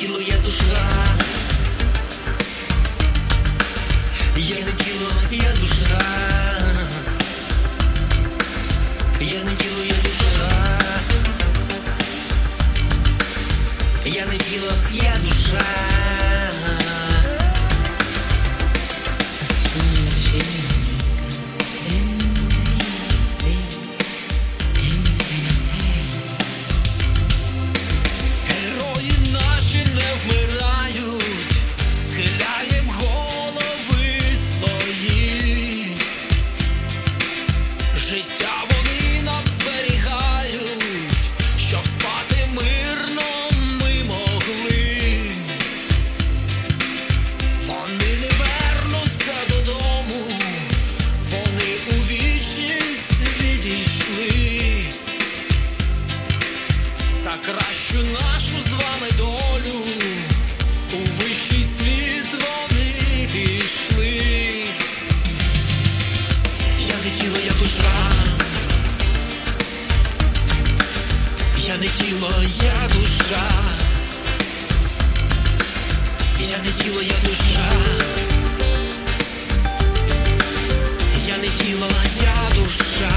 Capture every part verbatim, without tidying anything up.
тіло, я душа. Я не тіло, я душа. Я не тіло, я душа. Я не тіло, я душа. Герої наші не вмирають, схиляєм голови свої. Життя вони нам зберігають, щоб спати мирно ми могли. Вони не вернуться додому, вони у вічність відійшли. За кращу нашу з вами долю у вищий світ вони пішли. Я не тіло, я душа. Я не тіло, я душа. Я не тіло, я душа. Я не тіло, я душа.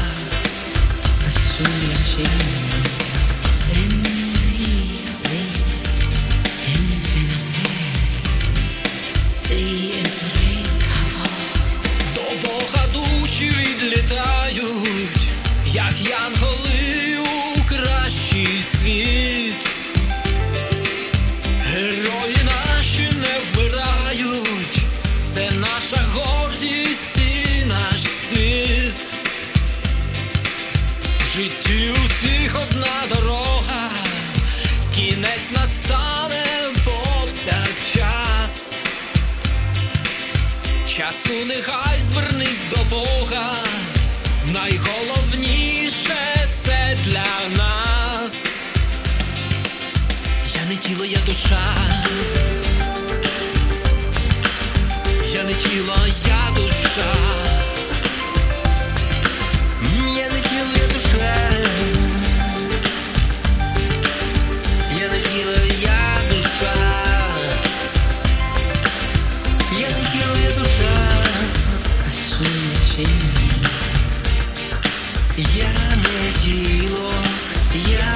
До Бога душі відлітають, як янголи у кращий світ. Герої наші не вмирають, це наша гордість і наш цвіт. В житті усіх одна дорога, кінець настане повсякчас. Часу нехай звернись до Бога, найголовніше це для нас. Я не тіло, я душа. Я не тіло, я душа. Я не тіло, я душа. Я не тіло, я душа. Я не тіло, я душа. Я не тіло, я